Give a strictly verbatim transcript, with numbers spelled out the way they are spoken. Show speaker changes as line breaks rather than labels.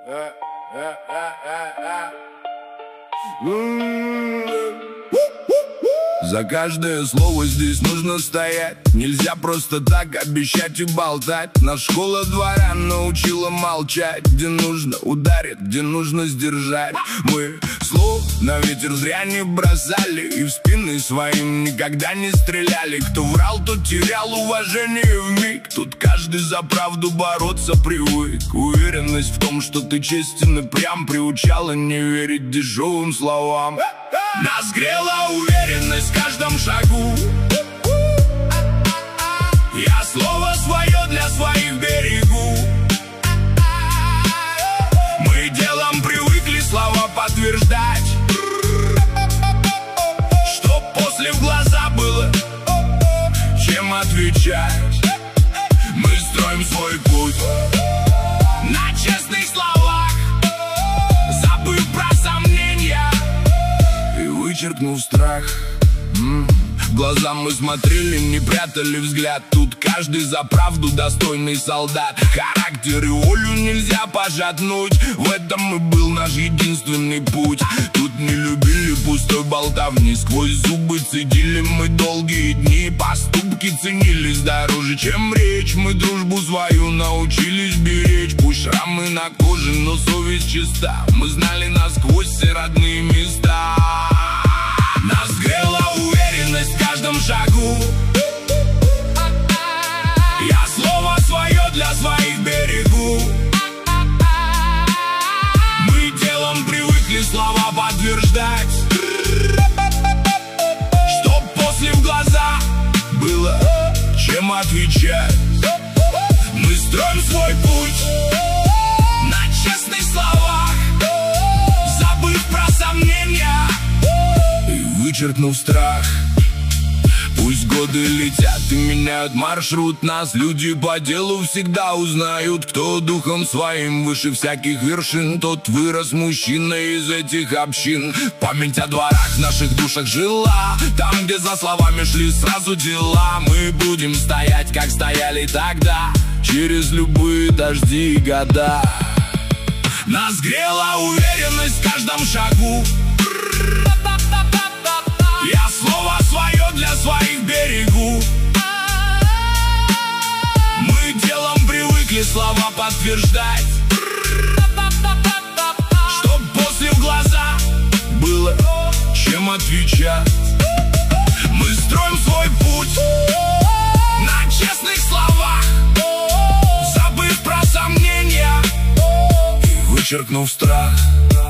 За каждое слово здесь нужно стоять. Нельзя просто так обещать и болтать. Наша школа дворян научила молчать. Где нужно ударить, где нужно сдержать. Мы слов на ветер зря не бросали и в спины своим никогда не стреляли. Кто врал, тот терял уважение вмиг. Тут каждый за правду бороться привык. Уверенность в том, что ты честен и прям, приучала не верить дешевым словам. Нас грела уверенность в каждом шагу. Я слово свое для своих берегу. Мы делом привыкли слова подтверждать, чтоб после в глаза было чем отвечать. Мы строим свой путь на честных словах, забыв про сомнения и вычеркнув страх. М-м. В глаза мы смотрели, не прятали взгляд. Тут каждый за правду достойный солдат. Характер и волю нельзя пожатнуть. В этом и был наш единственный путь. Тут не любили пустой болтовни. Сквозь зубы цедили мы долгие дни. Поступки ценились дороже, чем речь. Мы дружбу свою научились беречь. Пусть шрамы на коже, но совесть чиста. Мы знали насквозь все родные места. Нас грела уверенность в каждом шагу. Я слово свое для своих берегу. Мы делом привыкли слова подтверждать, чтоб после в глаза было чем отвечать. Мы строим свой путь на честных словах, забыв про сомнения и вычеркнув страх. Пусть годы летят и меняют маршрут, нас люди по делу всегда узнают. Кто духом своим выше всяких вершин, тот вырос мужчина из этих общин. Память о дворах в наших душах жила, там, где за словами шли сразу дела. Мы будем стоять, как стояли тогда, через любые дожди и года. Нас грела уверенность в каждом шагу. Я слово свое для своих берегу. Мы делом привыкли слова подтверждать, чтоб после в глаза было чем отвечать. Мы строим свой путь на честных словах, забыв про сомнения и вычеркнув страх.